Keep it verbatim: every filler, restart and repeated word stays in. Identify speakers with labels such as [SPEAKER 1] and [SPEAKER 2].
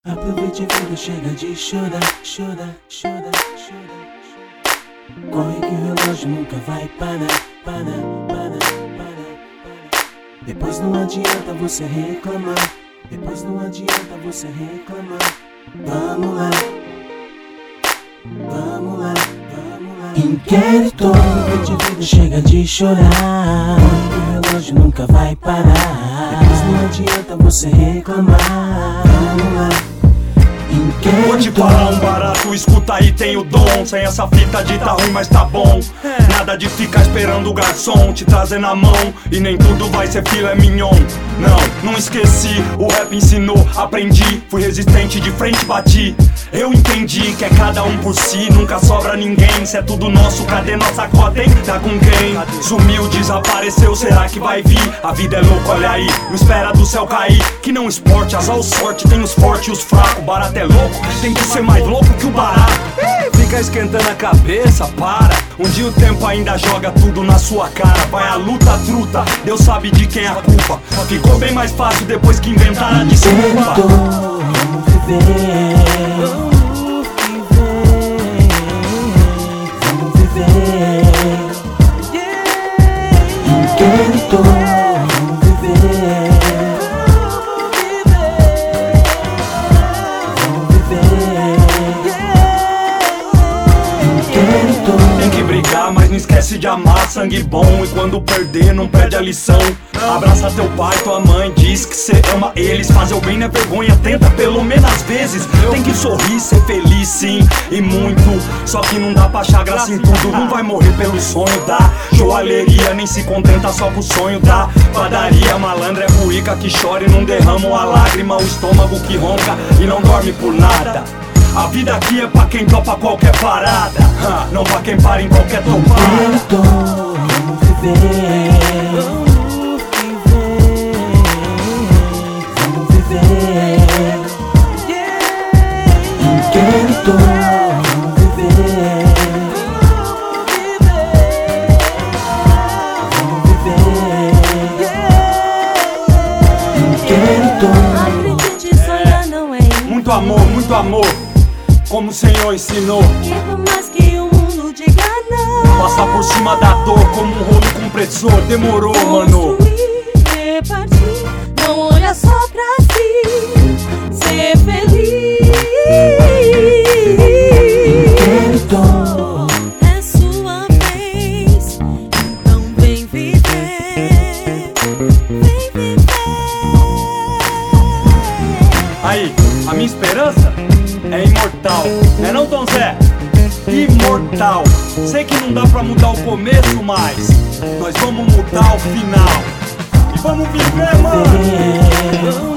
[SPEAKER 1] Aproveite a vida, chega de chorar, chorar, chorar, chorar. Corre que o relógio nunca vai parar, parar, parar, parar, parar. Depois não adianta você reclamar, depois não adianta você reclamar. Vamos lá, vamos lá, vamos lá. Inquérito, aproveite a vida, chega de chorar. Corre que o relógio nunca vai parar, depois não adianta você reclamar. Vamos lá.
[SPEAKER 2] Vou te falar um barato, escuta aí, tem o dom. Sem essa fita de tá ruim, mas tá bom. Nada de ficar esperando o garçom te trazer na mão. E nem tudo vai ser filé mignon. Não, não esqueci, o rap ensinou, aprendi. Fui resistente, de frente bati. Eu entendi que é cada um por si, nunca sobra ninguém. Se é tudo nosso, cadê nossa cota, hein? Tá com quem? Sumiu, desapareceu, será que vai vir? A vida é louca, olha aí, não espera do céu cair. Que não esporte, azar ou sorte, tem os fortes e os fracos. Barato é louco, tem que ser mais louco que o barato. Fica esquentando a cabeça, para. Um dia o tempo ainda joga tudo na sua cara. Vai a luta, truta, Deus sabe de quem é a culpa. Ficou bem mais fácil depois que inventaram a desculpa.
[SPEAKER 1] Vamos viver, vamos viver, vamos viver. Inquérito, vamos viver, vamos viver. Inquérito.
[SPEAKER 2] Tem que brigar, mas não esquece de amar, sangue bom. E quando perder, não perde a lição. Abraça teu pai, tua mãe, diz que cê ama eles. Fazer o bem não é vergonha, tenta pelo menos às vezes. Tem que sorrir, ser feliz sim, e muito. Só que não dá pra achar graça em tudo. Não vai morrer pelo sonho da joalheria, nem se contenta só com o sonho da padaria. Malandra é ruica que chora e não derrama uma lágrima. O estômago que ronca e não dorme por nada. A vida aqui é pra quem topa qualquer parada, ha, não pra quem para em qualquer topada.
[SPEAKER 1] Vamos viver, vamos viver. Inquérito, vamos viver, vamos viver. Inquérito.
[SPEAKER 3] Acredite, sonhar não é isso.
[SPEAKER 2] Muito amor, muito amor, como o Senhor ensinou.
[SPEAKER 3] E por mais que o mundo diga não,
[SPEAKER 2] Passar por cima da dor como um rolo compressor. Demorou, mano.
[SPEAKER 3] construir, repartir, não olha só pra si, ser feliz.
[SPEAKER 1] Inquérito.
[SPEAKER 3] É sua vez, então vem viver, vem viver.
[SPEAKER 2] Aí, a minha esperança é imortal, é não, Tom Zé? Imortal. Sei que não dá pra mudar o começo, mas nós vamos mudar o final. E vamos viver, mano.